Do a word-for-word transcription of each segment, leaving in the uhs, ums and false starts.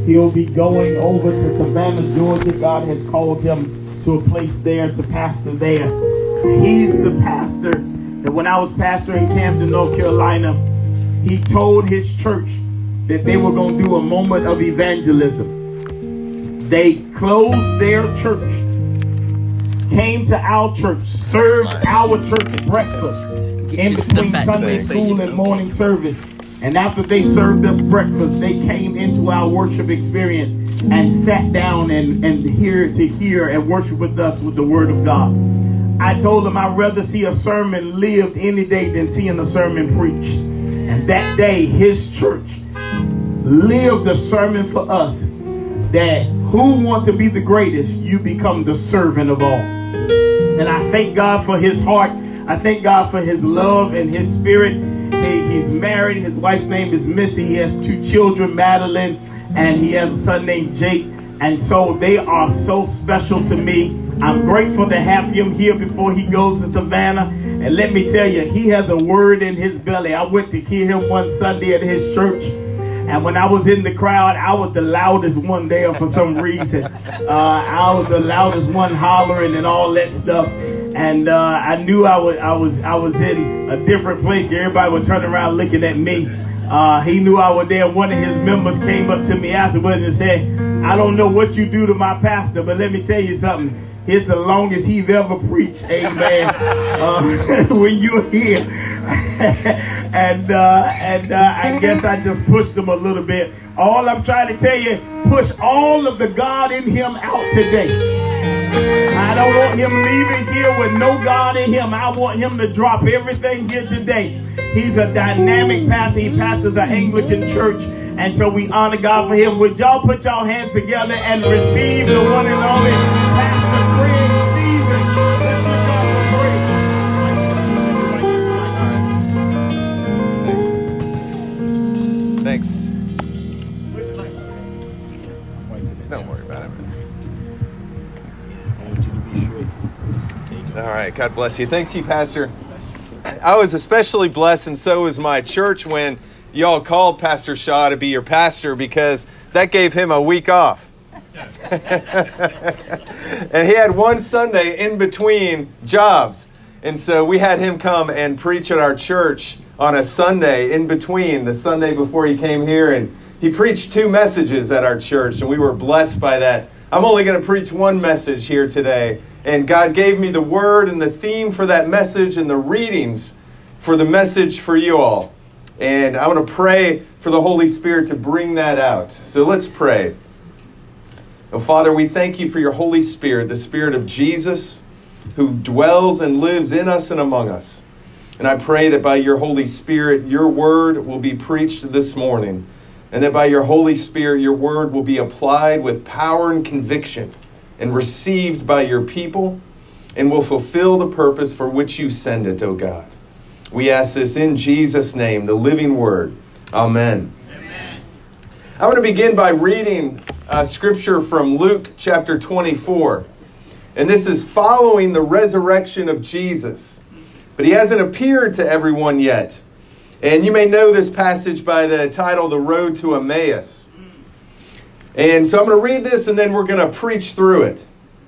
He'll be going over to Savannah, Georgia. God has called him to a place there to pastor there. He's the pastor that when I was pastor in Camden, North Carolina, he told his church that they were going to do a moment of evangelism. They closed their church, came to our church, served our church breakfast in between Sunday school and morning service. And after they served us breakfast, they came into our worship experience and sat down and, and here to hear and worship with us with the word of God. I told them I'd rather see a sermon lived any day than seeing a sermon preached. And that day, his church lived a sermon for us that who want to be the greatest, you become the servant of all. And I thank God for his heart. I thank God for his love and his spirit. He, he's married. His wife's name is Missy. He has two children, Madeline, and he has a son named Jake. And so they are so special to me. I'm grateful to have him here before he goes to Savannah. And let me tell you, he has a word in his belly. I went to hear him one Sunday at his church. And when I was in the crowd, I was the loudest one there for some reason. Uh, I was the loudest one hollering and all that stuff. And uh, I knew I was, I was, I was in a different place. Everybody was turning around looking at me. Uh, he knew I was there. One of his members came up to me afterwards and said, "I don't know what you do to my pastor, but let me tell you something. It's the longest he's ever preached." Amen. uh, when you're here. and uh, and uh, I guess I just pushed him a little bit. All I'm trying to tell you, push all of the God in him out today. I don't want him leaving here with no God in him. I want him to drop everything here today. He's a dynamic pastor. He pastors an Anglican church. And so we honor God for him. Would y'all put y'all hands together and receive the one and only Pastor Craig Stevens? Let's give God a praise. Thanks. Don't worry about it. All right, God bless you. Thanks you, Pastor. I was especially blessed, and so was my church, when y'all called Pastor Shaw to be your pastor, because that gave him a week off. And he had one Sunday in between jobs. And so we had him come and preach at our church on a Sunday in between, the Sunday before he came here. And he preached two messages at our church, and we were blessed by that. I'm only going to preach one message here today. And God gave me the word and the theme for that message and the readings for the message for you all. And I want to pray for the Holy Spirit to bring that out. So let's pray. Oh, Father, we thank you for your Holy Spirit, the Spirit of Jesus, who dwells and lives in us and among us. And I pray that by your Holy Spirit, your word will be preached this morning. And that by your Holy Spirit, your word will be applied with power and conviction and received by your people and will fulfill the purpose for which you send it, oh God. We ask this in Jesus' name, the living word. Amen. Amen. I want to begin by reading a scripture from Luke chapter twenty-four. And this is following the resurrection of Jesus. But he hasn't appeared to everyone yet. And you may know this passage by the title, The Road to Emmaus. And so I'm going to read this and then we're going to preach through it.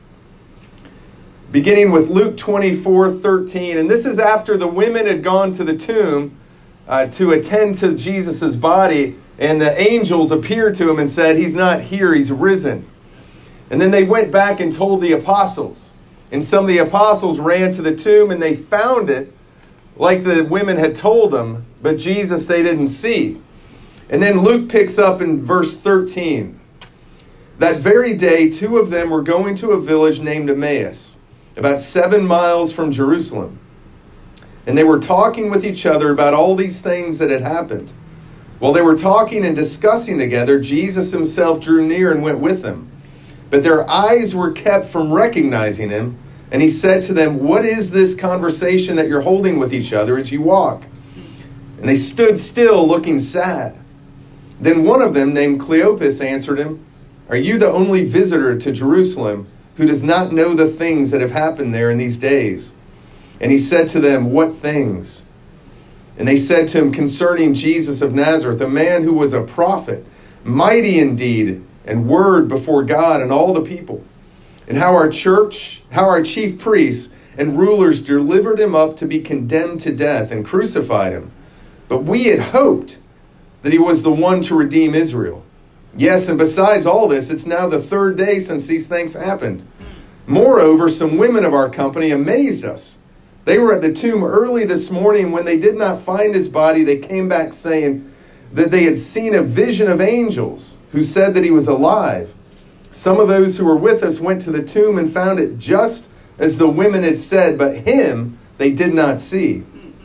Beginning with Luke twenty-four thirteen. And this is after the women had gone to the tomb uh, to attend to Jesus' body. And the angels appeared to him and said, "He's not here, he's risen." And then they went back and told the apostles. And some of the apostles ran to the tomb and they found it like the women had told them. But Jesus they didn't see. And then Luke picks up in verse thirteen. That very day, two of them were going to a village named Emmaus, about seven miles from Jerusalem. And they were talking with each other about all these things that had happened. While they were talking and discussing together, Jesus himself drew near and went with them. But their eyes were kept from recognizing him. And he said to them, "What is this conversation that you're holding with each other as you walk?" And they stood still, looking sad. Then one of them, named Cleopas, answered him, "Are you the only visitor to Jerusalem who does not know the things that have happened there in these days?" And he said to them, "What things?" And they said to him, "Concerning Jesus of Nazareth, a man who was a prophet, mighty in deed and word before God and all the people, and how our church, how our chief priests and rulers delivered him up to be condemned to death and crucified him. But we had hoped that he was the one to redeem Israel. Yes, and besides all this, it's now the third day since these things happened. Moreover, some women of our company amazed us. They were at the tomb early this morning. When they did not find his body, they came back saying that they had seen a vision of angels who said that he was alive. Some of those who were with us went to the tomb and found it just as the women had said, but him they did not see.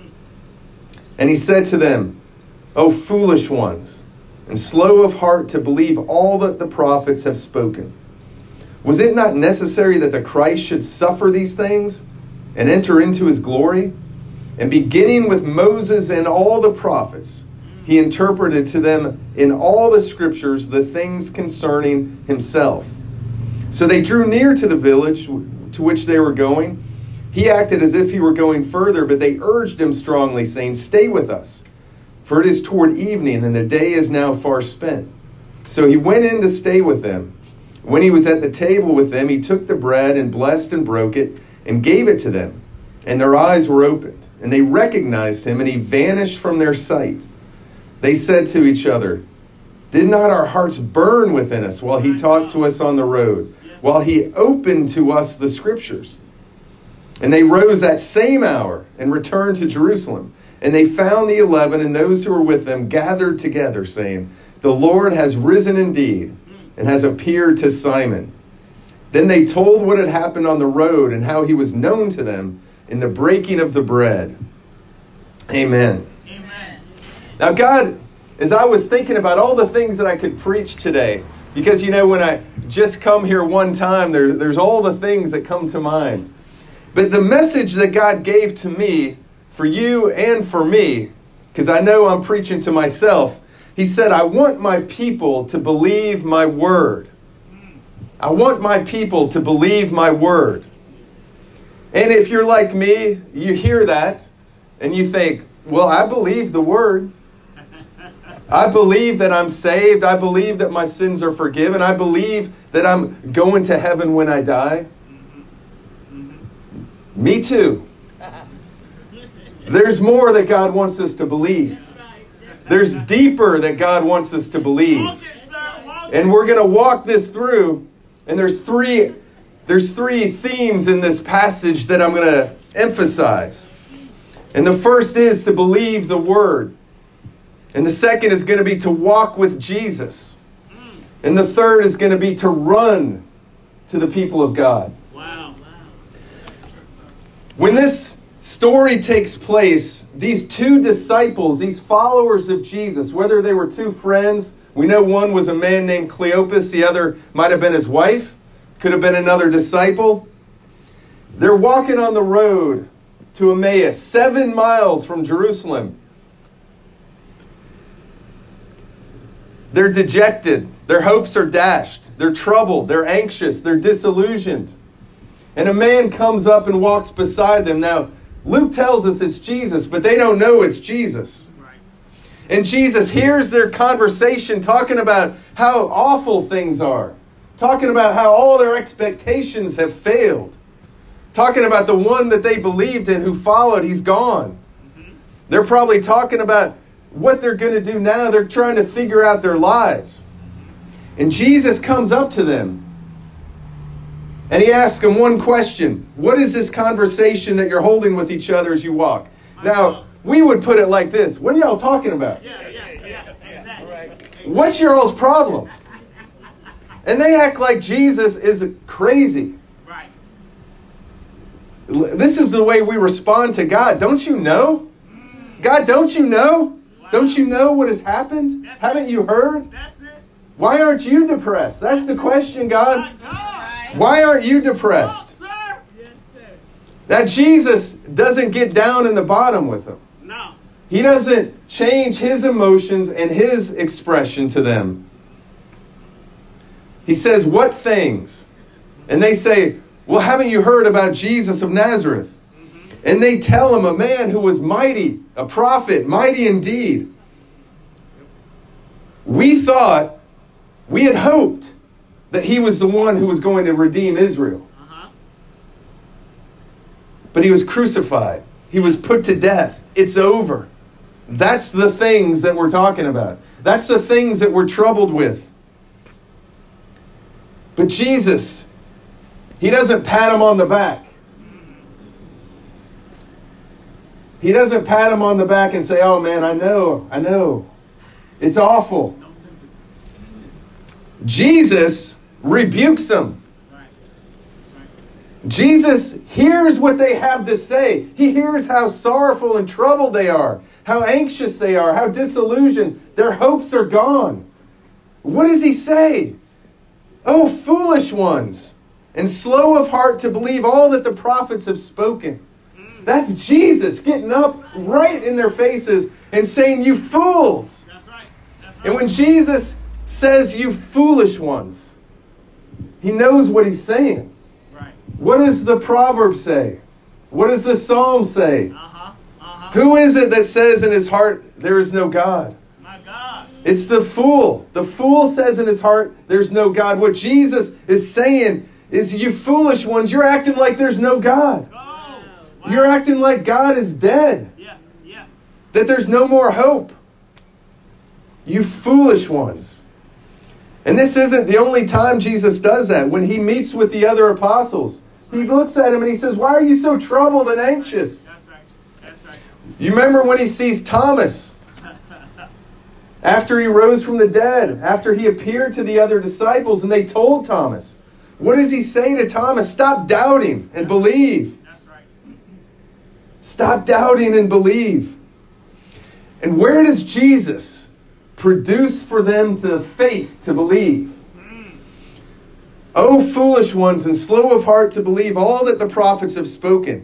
And he said to them, O foolish ones, and slow of heart to believe all that the prophets have spoken. Was it not necessary that the Christ should suffer these things and enter into his glory? And beginning with Moses and all the prophets, he interpreted to them in all the scriptures the things concerning himself. So they drew near to the village to which they were going. He acted as if he were going further, but they urged him strongly, saying, Stay with us, for it is toward evening, and the day is now far spent. So he went in to stay with them. When he was at the table with them, he took the bread and blessed and broke it and gave it to them. And their eyes were opened, and they recognized him, and he vanished from their sight. They said to each other, Did not our hearts burn within us while he talked to us on the road, while he opened to us the scriptures? And they rose that same hour and returned to Jerusalem. And they found the eleven and those who were with them gathered together, saying, The Lord has risen indeed, and has appeared to Simon. Then they told what had happened on the road and how he was known to them in the breaking of the bread. Amen. Amen. Now, God, as I was thinking about all the things that I could preach today, because, you know, when I just come here one time, there, there's all the things that come to mind. But the message that God gave to me, for you and for me, because I know I'm preaching to myself, he said, I want my people to believe my word. I want my people to believe my word. And if you're like me, you hear that and you think, well, I believe the word. I believe that I'm saved. I believe that my sins are forgiven. I believe that I'm going to heaven when I die. Me too. There's more that God wants us to believe. There's deeper that God wants us to believe. And we're going to walk this through. And there's three, there's three themes in this passage that I'm going to emphasize. And the first is to believe the word. And the second is going to be to walk with Jesus. And the third is going to be to run to the people of God. Wow. When this story takes place, these two disciples, these followers of Jesus, whether they were two friends, we know one was a man named Cleopas, the other might have been his wife, could have been another disciple. They're walking on the road to Emmaus, seven miles from Jerusalem. They're dejected. Their hopes are dashed. They're troubled. They're anxious. They're disillusioned. And a man comes up and walks beside them. Now, Luke tells us it's Jesus, but they don't know it's Jesus. Right. And Jesus hears their conversation talking about how awful things are. Talking about how all their expectations have failed. Talking about the one that they believed in who followed, he's gone. Mm-hmm. They're probably talking about what they're going to do now. They're trying to figure out their lives. And Jesus comes up to them. And he asks them one question. What is this conversation that you're holding with each other as you walk? Now, we would put it like this. What are y'all talking about? Yeah, yeah, yeah, exactly. What's your all's problem? And they act like Jesus is crazy. Right. This is the way we respond to God. Don't you know? God, don't you know? Wow. Don't you know what has happened? That's Haven't it. you heard? That's it. Why aren't you depressed? That's, That's the question, God. God. Why aren't you depressed? Oh, sir. Yes, sir. That Jesus doesn't get down in the bottom with them. No. He doesn't change his emotions and his expression to them. He says, what things? And they say, well, haven't you heard about Jesus of Nazareth? Mm-hmm. And they tell him, a man who was mighty, a prophet, mighty indeed. We thought We had hoped that he was the one who was going to redeem Israel. Uh-huh. But he was crucified. He was put to death. It's over. That's the things that we're talking about. That's the things that we're troubled with. But Jesus, he doesn't pat him on the back. He doesn't pat him on the back and say, oh man, I know, I know. It's awful. Jesus rebukes them. Jesus hears what they have to say. He hears how sorrowful and troubled they are, how anxious they are, how disillusioned. Their hopes are gone. What does he say? Oh, foolish ones, and slow of heart to believe all that the prophets have spoken. That's Jesus getting up right in their faces and saying, you fools. That's right. That's right. And when Jesus says, you foolish ones, he knows what he's saying. Right. What does the proverb say? What does the psalm say? Uh-huh. Uh-huh. Who is it that says in his heart, there is no God? My God. It's the fool. The fool says in his heart, there's no God. What Jesus is saying is, you foolish ones, you're acting like there's no God. Oh, wow. You're acting like God is dead. Yeah, yeah. That there's no more hope. You foolish ones. And this isn't the only time Jesus does that. When he meets with the other apostles, he looks at him and he says, why are you so troubled and anxious? That's right. That's right. You remember when he sees Thomas, after he rose from the dead, after he appeared to the other disciples, and they told Thomas, what does he say to Thomas? Stop doubting and believe. That's right. Stop doubting and believe. And where does Jesus produce for them the faith to believe? O foolish ones, and slow of heart to believe all that the prophets have spoken.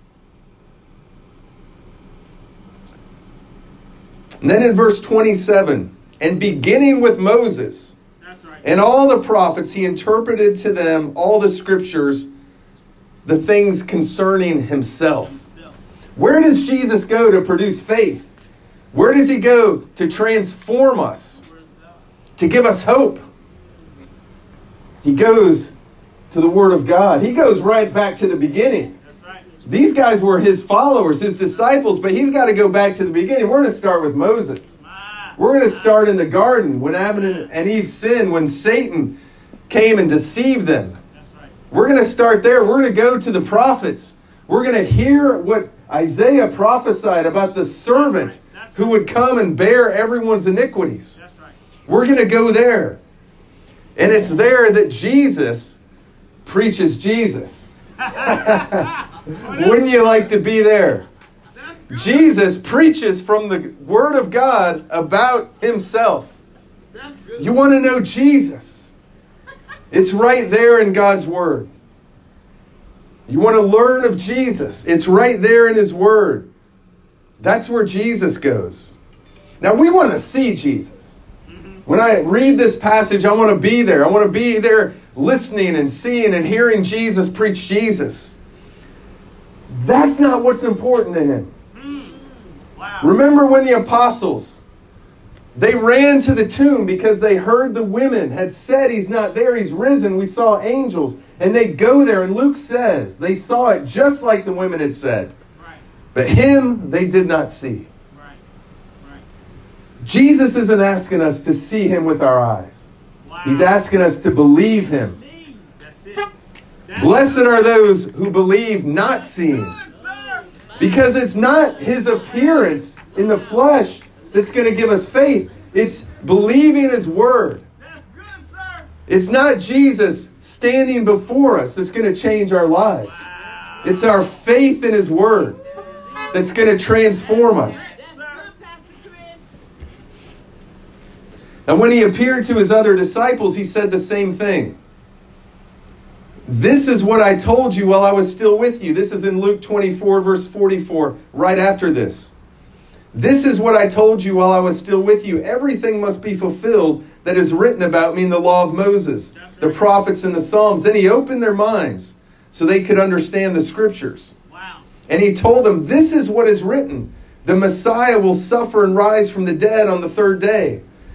And then in verse twenty-seven, and beginning with Moses That's right. and all the prophets, he interpreted to them all the scriptures, the things concerning himself. Himself. Where does Jesus go to produce faith? Where does he go to transform us, to give us hope? He goes to the Word of God. He goes right back to the beginning. That's right. These guys were his followers, his disciples, but he's got to go back to the beginning. We're going to start with Moses. We're going to start in the garden when Adam and Eve sinned, when Satan came and deceived them. That's right. We're going to start there. We're going to go to the prophets. We're going to hear what Isaiah prophesied about the servant who would come and bear everyone's iniquities. That's right. We're going to go there. And it's there that Jesus preaches Jesus. Wouldn't you like to be there? That's good. Jesus preaches from the Word of God about himself. That's good. You want to know Jesus? It's right there in God's Word. You want to learn of Jesus? It's right there in his Word. That's where Jesus goes. Now we want to see Jesus. When I read this passage, I want to be there. I want to be there listening and seeing and hearing Jesus preach Jesus. That's not what's important to him. Wow. Remember when the apostles, they ran to the tomb because they heard the women had said he's not there, he's risen. We saw angels. And they go there, and Luke says they saw it just like the women had said. Right. But him they did not see. Right. Right. Jesus isn't asking us to see him with our eyes. Wow. He's asking us to believe him. That's it. That's Blessed are those who believe not seeing. good, sir. Because it's not his appearance in the flesh that's going to give us faith. It's believing his word. That's good, sir. It's not Jesus standing before us that's going to change our lives. Wow. It's our faith in his word that's going to transform us. And when he appeared to his other disciples, he said the same thing. This is what I told you while I was still with you. This is in Luke twenty-four, verse forty-four, right after this. This is what I told you while I was still with you. Everything must be fulfilled that is written about me in the law of Moses, the prophets and the Psalms. Then he opened their minds so they could understand the scriptures. Wow. And he told them, this is what is written. The Messiah will suffer and rise from the dead on the third day.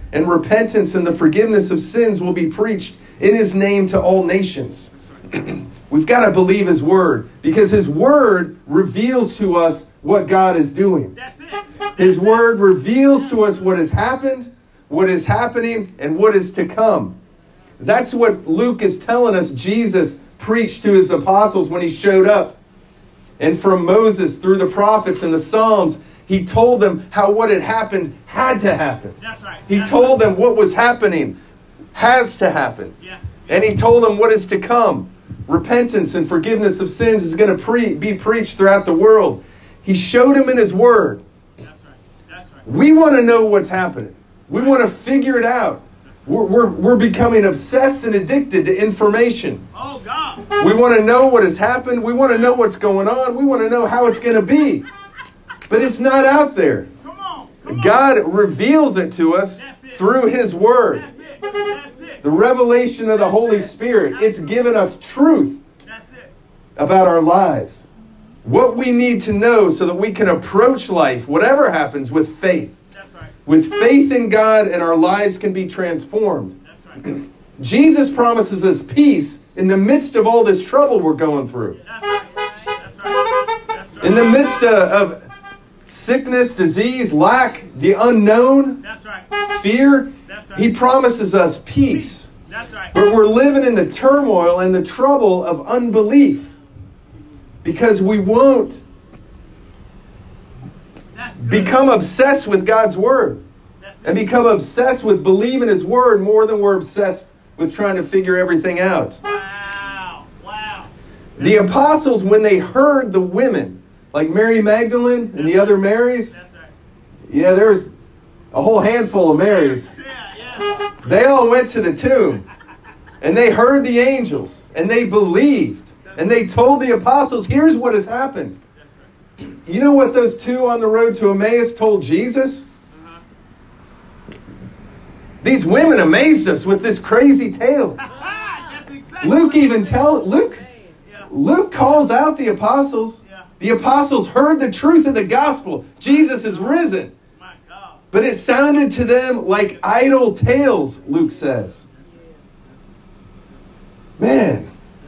and repentance and the forgiveness of sins will be preached in his name to all nations. We've got to believe his word, because his word reveals to us what God is doing. That's it. That's His it. word reveals to us what has happened, what is happening, and what is to come. That's what Luke is telling us Jesus preached to his apostles when he showed up. And from Moses through the prophets and the Psalms, he told them how what had happened had to happen. That's right. He That's told right. them what was happening has to happen. Yeah. And he told them what is to come. Repentance and forgiveness of sins is going to pre- be preached throughout the world. He showed them in his word. That's right. That's right. We want to know what's happening. We want to figure it out. We're, we're, we're becoming obsessed and addicted to information. Oh, God. We want to know what has happened. We want to know what's going on. We want to know how it's going to be. But it's not out there. Come on. Come on. God reveals it to us That's it. through his word. That's it. That's it. The revelation of the Holy Spirit. It's given us truth That's it. about our lives. What we need to know so that we can approach life, whatever happens, with faith. That's right. With faith in God, and our lives can be transformed. That's right. Jesus promises us peace in the midst of all this trouble we're going through. That's right. That's right. That's right. In the midst of, of sickness, disease, lack, the unknown, That's right. fear, That's right. he promises us peace. That's right. But we're living in the turmoil and the trouble of unbelief because we won't That's good. become obsessed with God's word That's and it. become obsessed with believing his word more than we're obsessed with trying to figure everything out. Wow. Wow. The apostles, when they heard the women, like Mary Magdalene and the other Marys, That's right. yeah, there's a whole handful of Marys. Yeah. Yeah. They all went to the tomb and they heard the angels and they believed and they told the apostles, here's what has happened. That's right. You know what those two on the road to Emmaus told Jesus? Uh-huh. These women amazed us with this crazy tale. That's exactly. Luke even tell Luke Yeah. Luke calls out the apostles. Yeah. The apostles heard the truth of the gospel. Jesus is risen. My God. But it sounded to them like idle tales, Luke says. Man,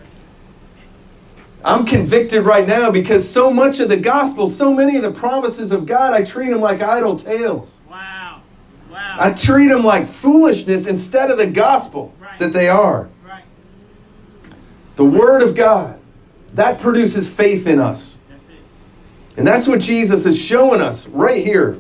I'm convicted right now because so much of the gospel, so many of the promises of God, I treat them like idle tales. Wow. Wow. I treat them like foolishness instead of the gospel that they are. Right. The Word of God, that produces faith in us. That's it. And that's what Jesus is showing us right here.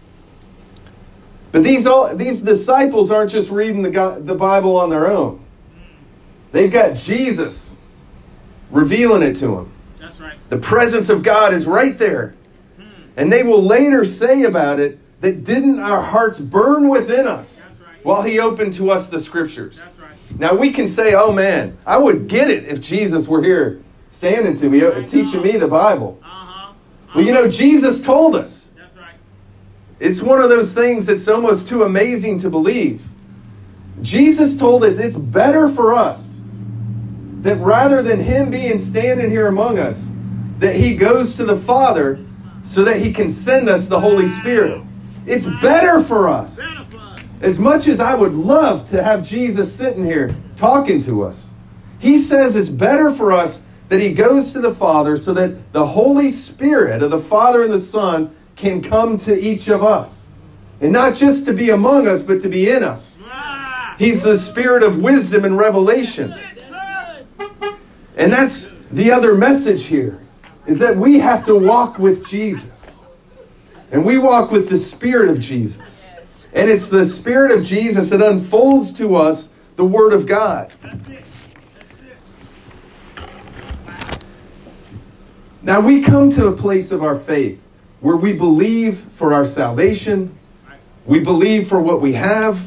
But these all these disciples aren't just reading the, God, the Bible on their own. They've got Jesus revealing it to them. That's right. The presence of God is right there. And they will later say about it that didn't our hearts burn within us That's right. while he opened to us the scriptures. That's right. Now we can say, oh man, I would get it if Jesus were here standing to me, uh, teaching me the Bible. Uh-huh. Well, you know, Jesus told us. That's right. It's one of those things that's almost too amazing to believe. Jesus told us it's better for us that rather than him being standing here among us, that he goes to the Father so that he can send us the Holy Spirit. It's better for us. Better for us. As much as I would love to have Jesus sitting here talking to us, he says it's better for us that he goes to the Father so that the Holy Spirit of the Father and the Son can come to each of us. And not just to be among us, but to be in us. Ah. He's the Spirit of wisdom and revelation. That's it, sir. And that's the other message here, is that we have to walk with Jesus. And we walk with the Spirit of Jesus. And it's the Spirit of Jesus that unfolds to us the Word of God. That's it. That's it. Now we come to a place of our faith where we believe for our salvation. We believe for what we have.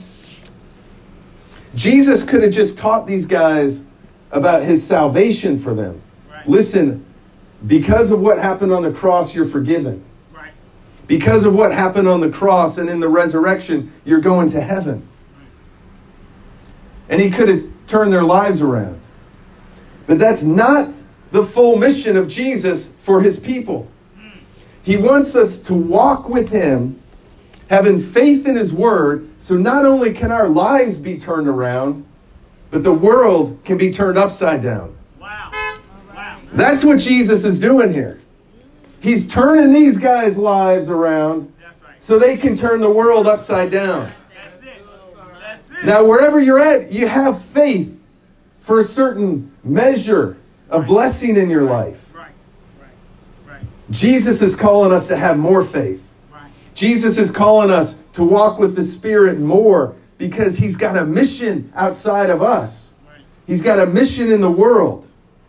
Jesus could have just taught these guys about his salvation for them. Right. Listen, because of what happened on the cross, you're forgiven. Right. Because of what happened on the cross and in the resurrection, you're going to heaven. And he could have turned their lives around. But that's not the full mission of Jesus for his people. He wants us to walk with him, having faith in his word, so not only can our lives be turned around, but the world can be turned upside down. Wow. Wow. That's what Jesus is doing here. He's turning these guys' lives around so they can turn the world upside down. That's it. That's it. Now, wherever you're at, you have faith for a certain measure of blessing in your life. Right. Right. Right. Jesus is calling us to have more faith. Right. Jesus is calling us to walk with the Spirit more because he's got a mission outside of us. Right. He's got a mission in the world.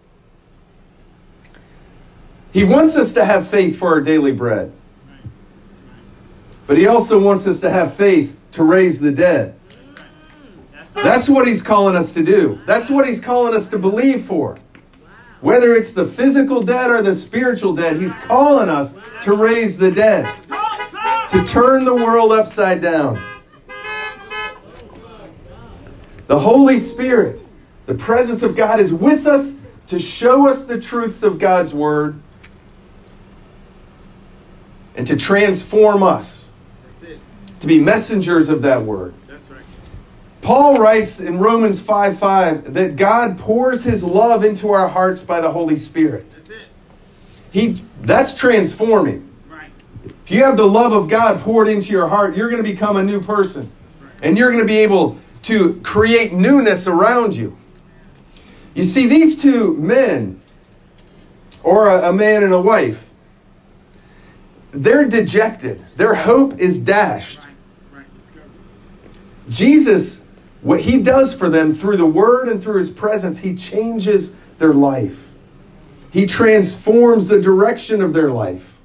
He wants us to have faith for our daily bread. But he also wants us to have faith to raise the dead. That's what he's calling us to do. That's what he's calling us to believe for. Whether it's the physical dead or the spiritual dead, he's calling us to raise the dead. To turn the world upside down. The Holy Spirit, the presence of God, is with us to show us the truths of God's word and to transform us. To be messengers of that word. That's right. Paul writes in Romans five five that God pours his love into our hearts by the Holy Spirit. That's it. He, that's transforming. Right. If you have the love of God poured into your heart, you're going to become a new person. Right. And you're going to be able to create newness around you. You see, these two men, or a, a man and a wife, they're dejected. Their hope is dashed. Jesus, what he does for them through the word and through his presence, he changes their life. He transforms the direction of their life.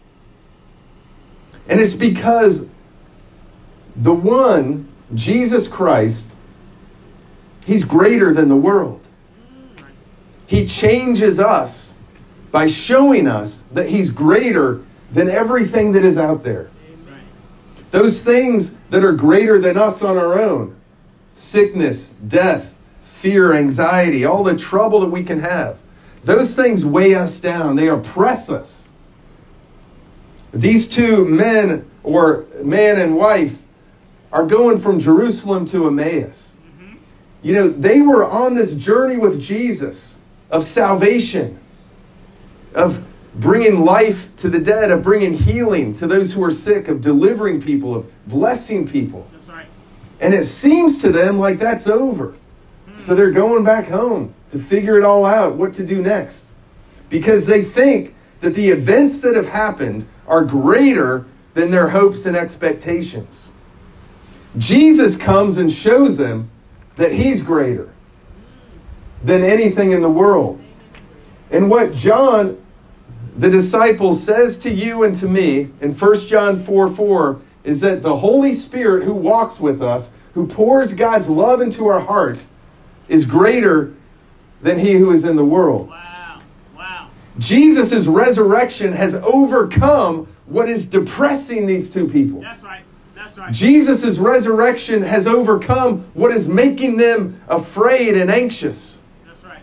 And it's because the one, Jesus Christ, he's greater than the world. He changes us by showing us that he's greater than everything that is out there. Those things that are greater than us on our own. Sickness, death, fear, anxiety, all the trouble that we can have. Those things weigh us down. They oppress us. These two men, or man and wife, are going from Jerusalem to Emmaus. Mm-hmm. You know, they were on this journey with Jesus of salvation, of bringing life to the dead, of bringing healing to those who are sick, of delivering people, of blessing people. That's right. And it seems to them like that's over. So they're going back home to figure it all out, what to do next. Because they think that the events that have happened are greater than their hopes and expectations. Jesus comes and shows them that he's greater than anything in the world. And what John, the disciple, says to you and to me in First John four four is that the Holy Spirit who walks with us, who pours God's love into our heart, is greater than he who is in the world. Wow. Wow. Jesus' resurrection has overcome what is depressing these two people. That's right. That's right. Jesus' resurrection has overcome what is making them afraid and anxious. That's right.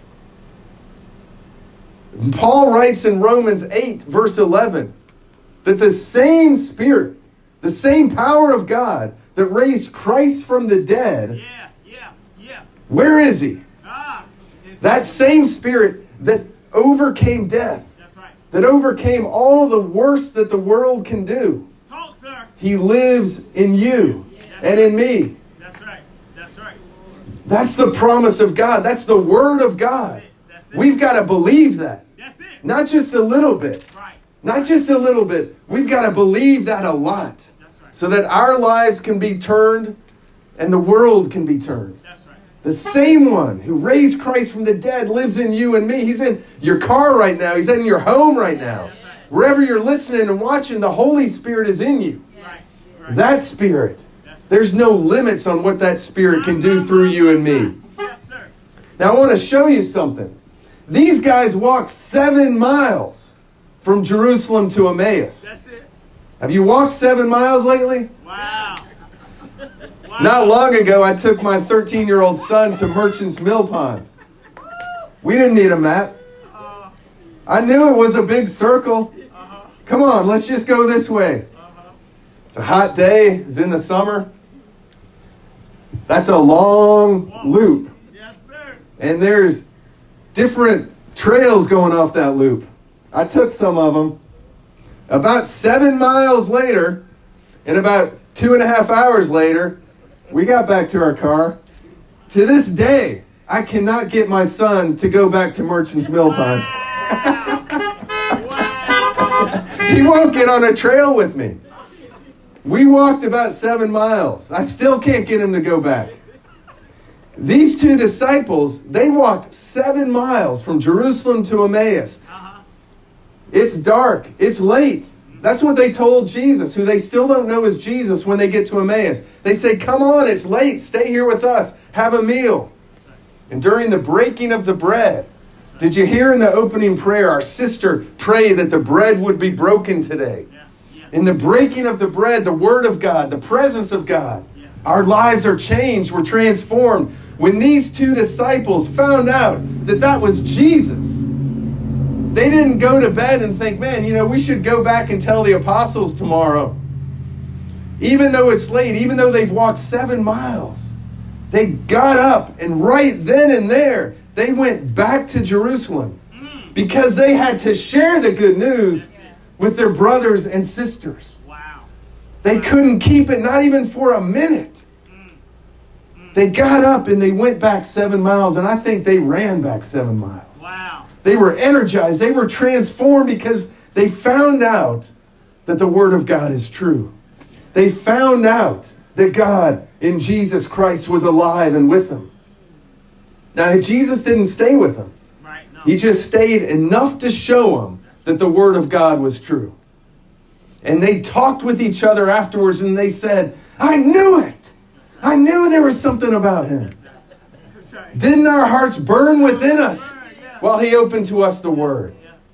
Paul writes in Romans eight, verse eleven, that the same Spirit, the same power of God that raised Christ from the dead, Yeah, yeah, yeah. where is he? Ah, it's- That same Spirit that overcame death, That's right. that overcame all the worst that the world can do. Talk, sir. He lives in you and in me. That's right. That's right. That's the promise of God. That's the Word of God. That's it. We've got to believe that. That's it. Not just a little bit. Right. Not just a little bit. We've got to believe that a lot. That's right. So that our lives can be turned and the world can be turned. That's right. The same one who raised Christ from the dead lives in you and me. He's in your car right now. He's in your home right now. That's right. Wherever you're listening and watching, the Holy Spirit is in you. Right. Right. That Spirit. That's right. There's no limits on what that Spirit can do through you and me. Yes, sir. Now I want to show you something. These guys walked seven miles from Jerusalem to Emmaus. That's it. Have you walked seven miles lately? Wow. Wow. Not long ago, I took my thirteen-year-old son to Merchant's Mill Pond. We didn't need a map. Uh, I knew it was a big circle. uh-huh. Come on, let's just go this way. Uh-huh. It's a hot day. It's in the summer. That's a long loop. Yes, sir. And there's different trails going off that loop. I took some of them. About seven miles later, and about two and a half hours later, we got back to our car. To this day, I cannot get my son to go back to Merchants Millpond. He won't get on a trail with me. We walked about seven miles. I still can't get him to go back. These two disciples, they walked seven miles from Jerusalem to Emmaus. It's dark. It's late. That's what they told Jesus, who they still don't know is Jesus when they get to Emmaus. They say, come on, it's late. Stay here with us. Have a meal. And during the breaking of the bread, did you hear in the opening prayer, our sister pray that the bread would be broken today? In the breaking of the bread, the Word of God, the presence of God, our lives are changed. We're transformed. When these two disciples found out that that was Jesus, they didn't go to bed and think, man, you know, we should go back and tell the apostles tomorrow. Even though it's late, even though they've walked seven miles, they got up and right then and there, they went back to Jerusalem because they had to share the good news with their brothers and sisters. Wow. They couldn't keep it, not even for a minute. They got up and they went back seven miles, and I think they ran back seven miles. Wow. They were energized. They were transformed because they found out that the Word of God is true. They found out that God in Jesus Christ was alive and with them. Now, Jesus didn't stay with them. Right, no. He just stayed enough to show them that the Word of God was true. And they talked with each other afterwards and they said, I knew it. I knew there was something about him. Didn't our hearts burn within us while he opened to us the Word?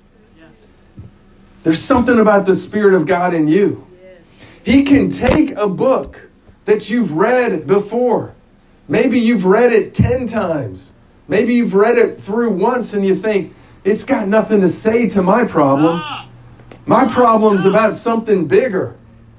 There's something about the Spirit of God in you. He can take a book that you've read before. Maybe you've read it ten times. Maybe you've read it through once and you think, it's got nothing to say to my problem. My problem's about something bigger.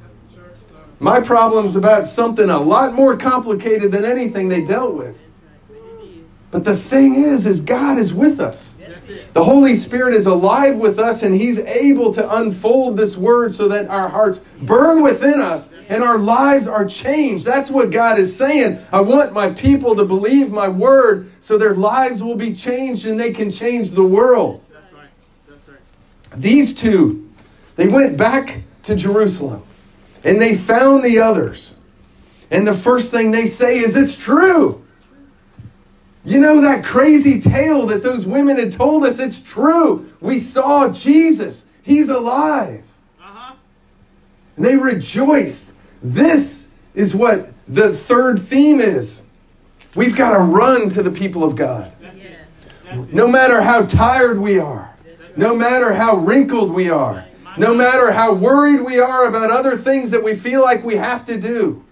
My problem's about something a lot more complicated than anything they dealt with. But the thing is, is God is with us. The Holy Spirit is alive with us, and He's able to unfold this Word so that our hearts burn within us and our lives are changed. That's what God is saying. I want my people to believe my Word so their lives will be changed and they can change the world. That's right. That's right. These two, they went back to Jerusalem and they found the others. And the first thing they say is, it's true. You know that crazy tale that those women had told us? It's true. We saw Jesus. He's alive. Uh-huh. And they rejoiced. This is what the third theme is. We've got to run to the people of God. That's it. That's it. No matter how tired we are. No matter how wrinkled we are. No matter how worried we are about other things that we feel like we have to do.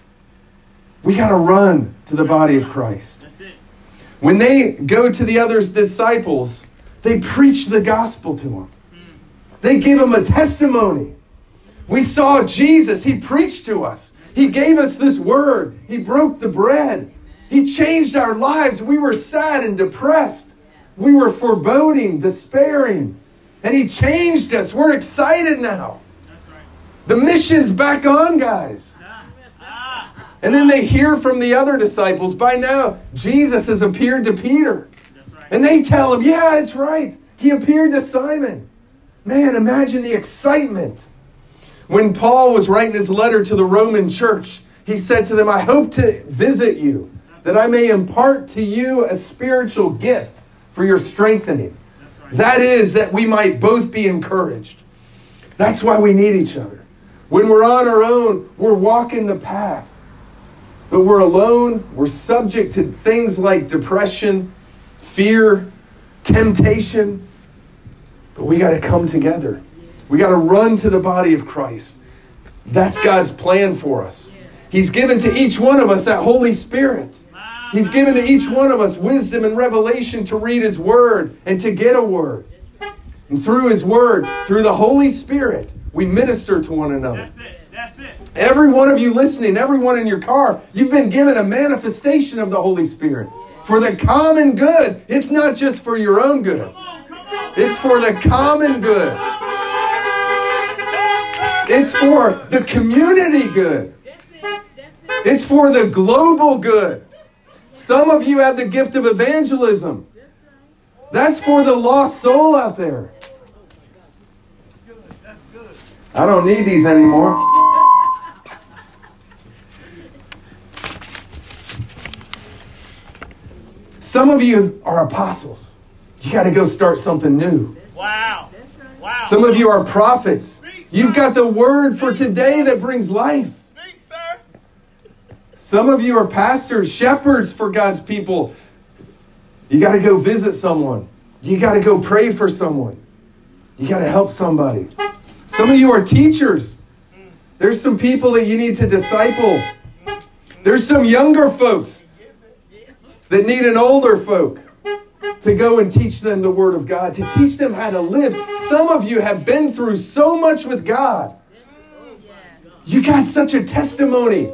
We got to run to the body of Christ. That's it. When they go to the other disciples, they preach the gospel to them. They give them a testimony. We saw Jesus. He preached to us. He gave us this word. He broke the bread. He changed our lives. We were sad and depressed. We were foreboding, despairing. And He changed us. We're excited now. That's right. The mission's back on, guys. And then they hear from the other disciples. By now, Jesus has appeared to Peter. That's right. And they tell him, yeah, it's right. He appeared to Simon. Man, imagine the excitement. When Paul was writing his letter to the Roman church, he said to them, I hope to visit you, that I may impart to you a spiritual gift for your strengthening. That's right. That is, that we might both be encouraged. That's why we need each other. When we're on our own, we're walking the path. But we're alone. We're subject to things like depression, fear, temptation. But we got to come together. We got to run to the body of Christ. That's God's plan for us. He's given to each one of us that Holy Spirit. He's given to each one of us wisdom and revelation to read His Word and to get a word. And through His Word, through the Holy Spirit, we minister to one another. That's it. Every one of you listening, everyone in your car, you've been given a manifestation of the Holy Spirit for the common good. It's not just for your own good. It's for the common good. It's for the community good. It's for the global good. Some of you have the gift of evangelism. That's for the lost soul out there. I don't need these anymore. Some of you are apostles. You got to go start something new. Wow. Wow. Some of you are prophets. You've got the word for today that brings life. Speak, sir. Some of you are pastors, shepherds for God's people. You got to go visit someone. You got to go pray for someone. You got to help somebody. Some of you are teachers. There's some people that you need to disciple. There's some younger folks that need an older folk to go and teach them the Word of God, to teach them how to live. Some of you have been through so much with God. You got such a testimony.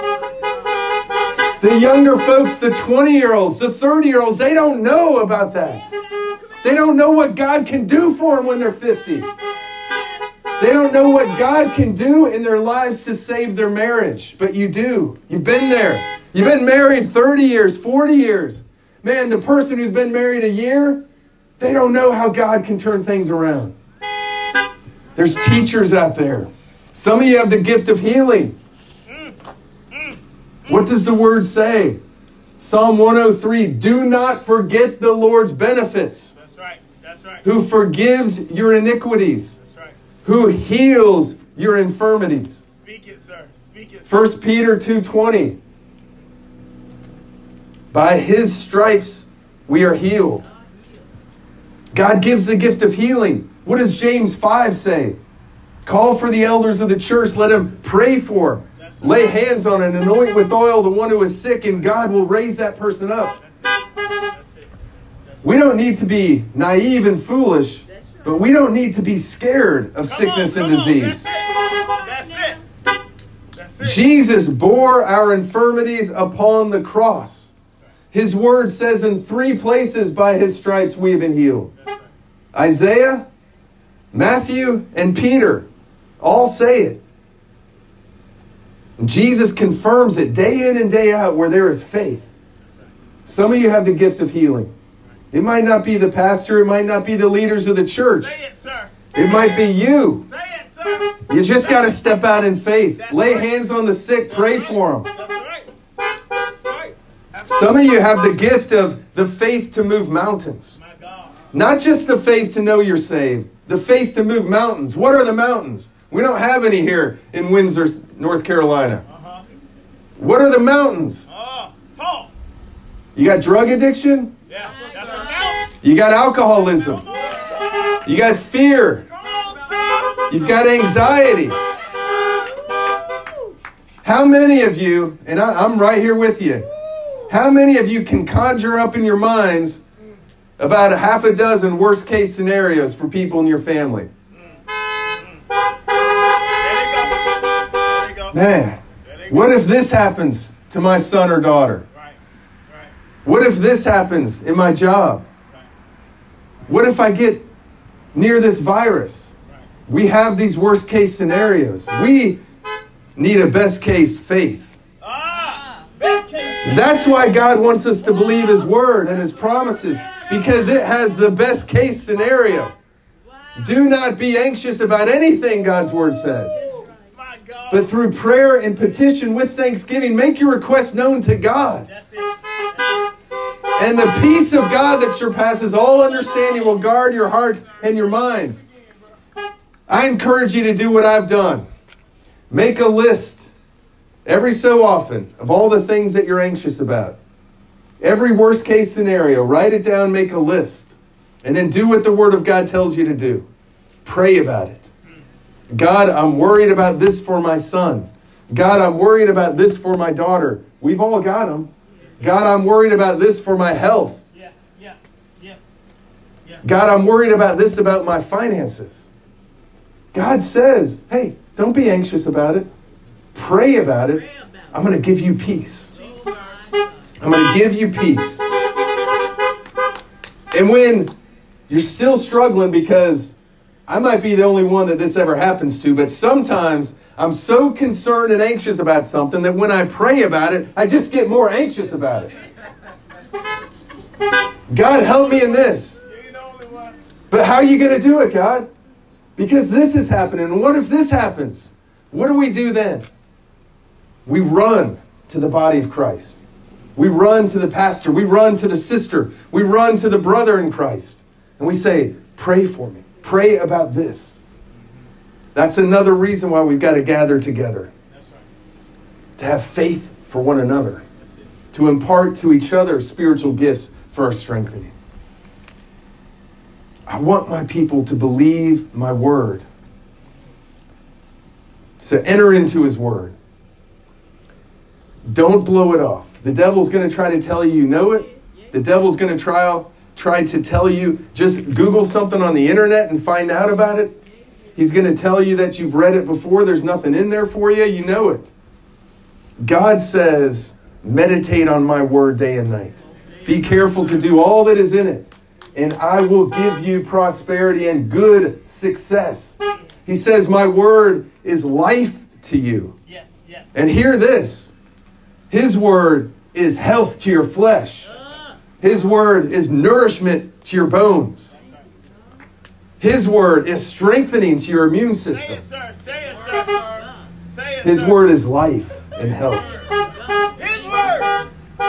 The younger folks, the twenty-year-olds, the thirty-year-olds, they don't know about that. They don't know what God can do for them when they're fifty. They don't know what God can do in their lives to save their marriage. But you do. You've been there. You've been married thirty years, forty years. Man, the person who's been married a year, they don't know how God can turn things around. There's teachers out there. Some of you have the gift of healing. What does the word say? Psalm one oh three, do not forget the Lord's benefits. That's right. That's right. Who forgives your iniquities. That's right. Who heals your infirmities. Speak it, sir. Speak it. Sir. First Peter two twenty. By his stripes we are healed. God gives the gift of healing. What does James five say? Call for the elders of the church. Let them pray for him. Lay hands on and anoint with oil the one who is sick, and God will raise that person up. That's it. That's it. That's We don't need to be naive and foolish, but we don't need to be scared of sickness and disease. That's it. That's it. That's it. Jesus bore our infirmities upon the cross. His word says in three places, by his stripes we have been healed. Isaiah, Matthew, and Peter all say it. And Jesus confirms it day in and day out where there is faith. Some of you have the gift of healing. It might not be the pastor. It might not be the leaders of the church. Say it, sir. It might be you. Say it, sir. You just got to step out in faith. That's Lay right. hands on the sick. Pray That's for right. them. That's right. That's right. Some of you have the gift of the faith to move mountains. My God. Not just the faith to know you're saved. The faith to move mountains. What are the mountains? We don't have any here in Windsor, North Carolina. Uh-huh. What are the mountains? Oh, talk. You got drug addiction. Yeah. That's a mouth. You got alcoholism. Come on, sir. You got fear. Come on, sir. You've got anxiety. How many of you, and I, I'm right here with you, how many of you can conjure up in your minds about a half a dozen worst case scenarios for people in your family? Man, what if this happens to my son or daughter? Right. Right. What if this happens in my job? Right. What if I get near this virus? Right. We have these worst case scenarios. We need a best case faith. Ah, best case. That's why God wants us to believe his word and his promises, because it has the best case scenario. Do not be anxious about anything, God's word says. My God. But through prayer and petition with thanksgiving, make your request known to God. That's it. That's it. And the peace of God that surpasses all understanding will guard your hearts and your minds. I encourage you to do what I've done. Make a list every so often of all the things that you're anxious about. Every worst case scenario, write it down, make a list. And then do what the Word of God tells you to do. Pray about it. God, I'm worried about this for my son. God, I'm worried about this for my daughter. We've all got them. God, I'm worried about this for my health. Yeah, yeah, yeah, yeah. God, I'm worried about this about my finances. God says, hey, Don't be anxious about it. Pray about it. I'm going to give you peace. I'm going to give you peace. And when you're still struggling, because I might be the only one that this ever happens to, but sometimes I'm so concerned and anxious about something that when I pray about it, I just get more anxious about it. God, help me in this. But how are you going to do it, God? Because this is happening. And what if this happens? What do we do then? We run to the body of Christ. We run to the pastor. We run to the sister. We run to the brother in Christ. And we say, pray for me. Pray about this. That's another reason why we've got to gather together. That's right. To have faith for one another. To impart to each other spiritual gifts for our strengthening. I want my people to believe my word. So enter into his word. Don't blow it off. The devil's going to try to tell you you know it. The devil's going to try, try to tell you, just Google something on the internet and find out about it. He's going to tell you that you've read it before. There's nothing in there for you. You know it. God says, meditate on my word day and night. Be careful to do all that is in it, and I will give you prosperity and good success. He says, my word is life to you. Yes, yes. And hear this. His word is health to your flesh. His word is nourishment to your bones. His word is strengthening to your immune system. Say it, sir. Say it, sir. Say it, His sir. word is life and health. His word.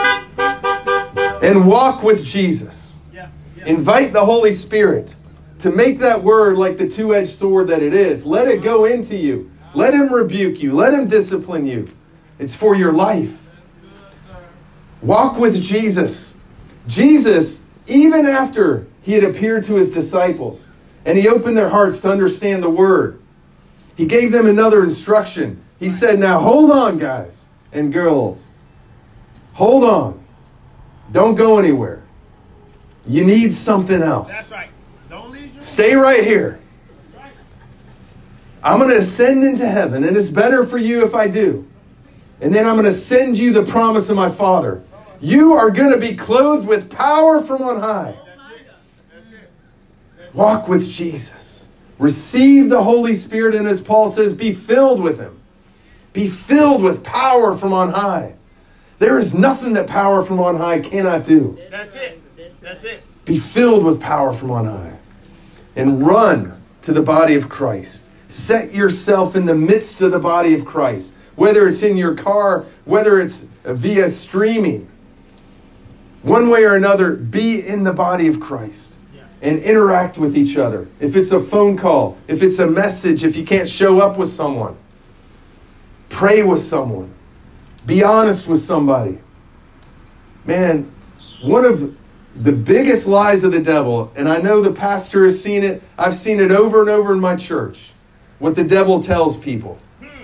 And walk with Jesus. Yeah, yeah. Invite the Holy Spirit to make that word like the two-edged sword that it is. Let it go into you. Let him rebuke you. Let him discipline you. It's for your life. Walk with Jesus. Jesus, even after he had appeared to his disciples and he opened their hearts to understand the word, he gave them another instruction. He said, now hold on, guys and girls. Hold on. Don't go anywhere. You need something else. That's right. Don't leave. Stay right here. I'm going to ascend into heaven, and it's better for you if I do. And then I'm going to send you the promise of my Father. You are going to be clothed with power from on high. That's it. That's it. That's Walk with Jesus. Receive the Holy Spirit, and as Paul says, be filled with him. Be filled with power from on high. There is nothing that power from on high cannot do. That's it. That's it. Be filled with power from on high. And run to the body of Christ. Set yourself in the midst of the body of Christ. Whether it's in your car, whether it's via streaming. One way or another, be in the body of Christ. And interact with each other. If it's a phone call, if it's a message, if you can't show up with someone. Pray with someone. Be honest with somebody. Man, one of the biggest lies of the devil, and I know the pastor has seen it, I've seen it over and over in my church, what the devil tells people.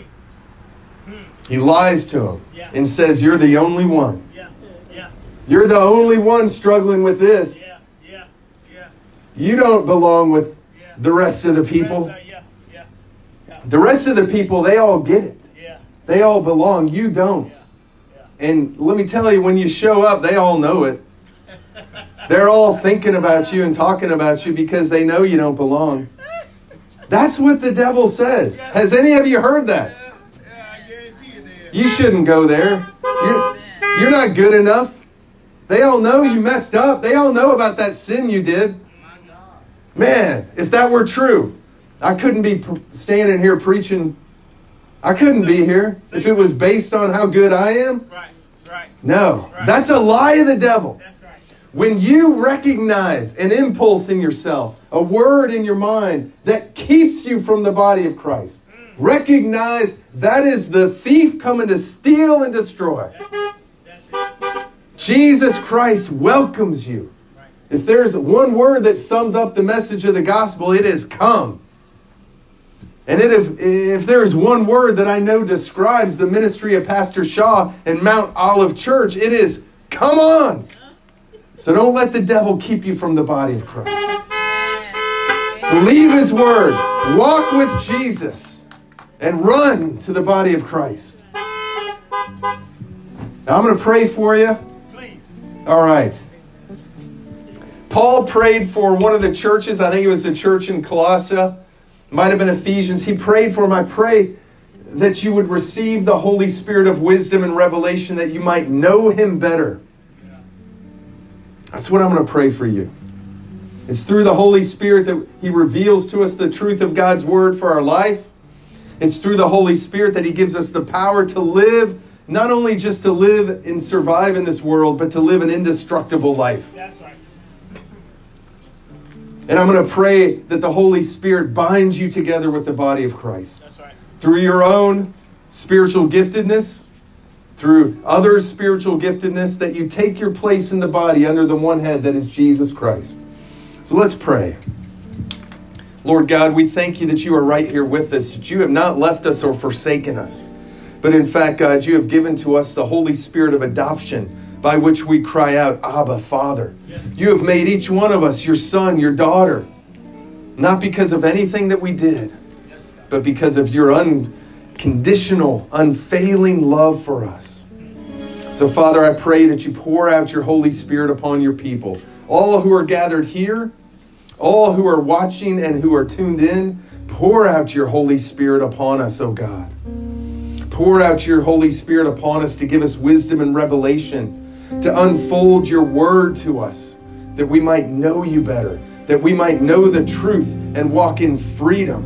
He lies to them and says, you're the only one. You're the only one struggling with this. You don't belong with the rest of the people. The rest of the people, they all get it. They all belong. You don't. And let me tell you, when you show up, they all know it. They're all thinking about you and talking about you because they know you don't belong. That's what the devil says. Has any of you heard that? You shouldn't go there. You're, you're not good enough. They all know you messed up. They all know about that sin you did. Man, if that were true, I couldn't be standing here preaching. I couldn't be here if it was based on how good I am. Right, right. No, right. That's a lie of the devil. That's right. When you recognize an impulse in yourself, a word in your mind that keeps you from the body of Christ, mm. recognize that is the thief coming to steal and destroy. That's it. That's it. Jesus Christ welcomes you. Right. If there's one word that sums up the message of the gospel, it is come. And it, if, if there's one word that I know describes the ministry of Pastor Shaw and Mount Olive Church, it is, come on. So don't let the devil keep you from the body of Christ. Believe his word. Walk with Jesus. and run to the body of Christ. Now I'm going to pray for you. Please. All right. Paul prayed for one of the churches. I think it was the church in Colossae. Might have been Ephesians. He prayed for him. I pray that you would receive the Holy Spirit of wisdom and revelation, that you might know him better. That's what I'm going to pray for you. It's through the Holy Spirit that he reveals to us the truth of God's word for our life. It's through the Holy Spirit that he gives us the power to live, not only just to live and survive in this world, but to live an indestructible life. That's right. And I'm going to pray that the Holy Spirit binds you together with the body of Christ. That's right. Through your own spiritual giftedness, through others' spiritual giftedness, that you take your place in the body under the one head that is Jesus Christ. So let's pray. Lord God, we thank you that you are right here with us, that you have not left us or forsaken us. But in fact, God, you have given to us the Holy Spirit of adoption, by which we cry out, Abba, Father. Yes. You have made each one of us your son, your daughter, not because of anything that we did, yes, but because of your unconditional, unfailing love for us. So, Father, I pray that you pour out your Holy Spirit upon your people, all who are gathered here, all who are watching and who are tuned in. Pour out your Holy Spirit upon us, oh God. Pour out your Holy Spirit upon us to give us wisdom and revelation, to unfold your word to us, that we might know you better, that we might know the truth and walk in freedom.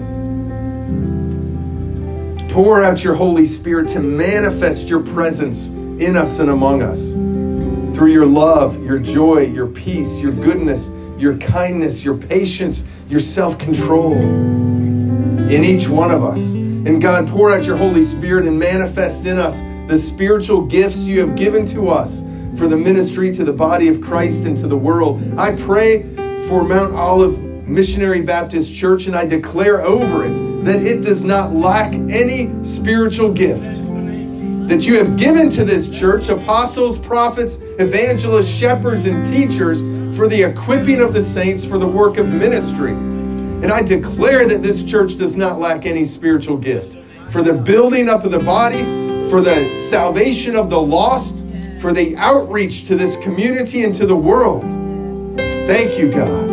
Pour out your Holy Spirit to manifest your presence in us and among us through your love, your joy, your peace, your goodness, your kindness, your patience, your self-control in each one of us. And God, pour out your Holy Spirit and manifest in us the spiritual gifts you have given to us for the ministry to the body of Christ and to the world. I pray for Mount Olive Missionary Baptist Church, and I declare over it that it does not lack any spiritual gift. That you have given to this church apostles, prophets, evangelists, shepherds, and teachers for the equipping of the saints for the work of ministry. And I declare that this church does not lack any spiritual gift for the building up of the body, for the salvation of the lost, for the outreach to this community and to the world. Thank you, God.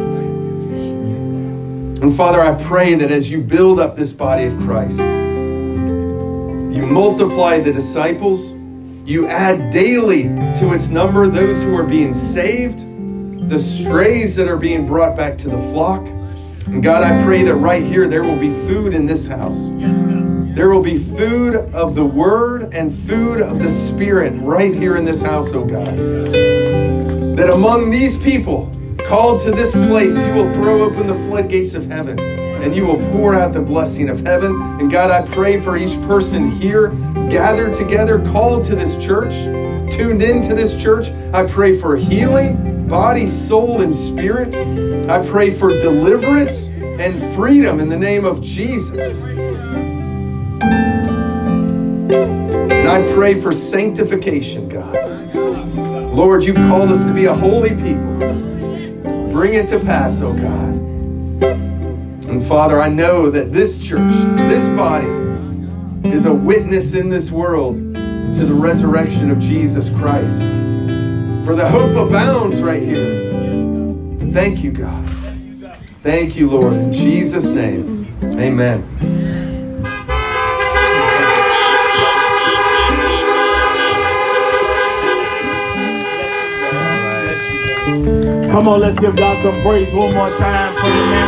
And Father, I pray that as you build up this body of Christ, you multiply the disciples, you add daily to its number those who are being saved, the strays that are being brought back to the flock. And God, I pray that right here there will be food in this house. There will be food of the Word and food of the Spirit right here in this house, oh God. That among these people called to this place, you will throw open the floodgates of heaven and you will pour out the blessing of heaven. And God, I pray for each person here, gathered together, called to this church, tuned into this church. I pray for healing, body, soul, and spirit. I pray for deliverance and freedom in the name of Jesus. And I pray for sanctification, God. Lord, you've called us to be a holy people. Bring it to pass, oh God. And Father, I know that this church, this body, is a witness in this world to the resurrection of Jesus Christ. For the hope abounds right here. Thank you, God. Thank you, Lord. In Jesus' name, amen. Come on, let's give God some praise one more time for the man.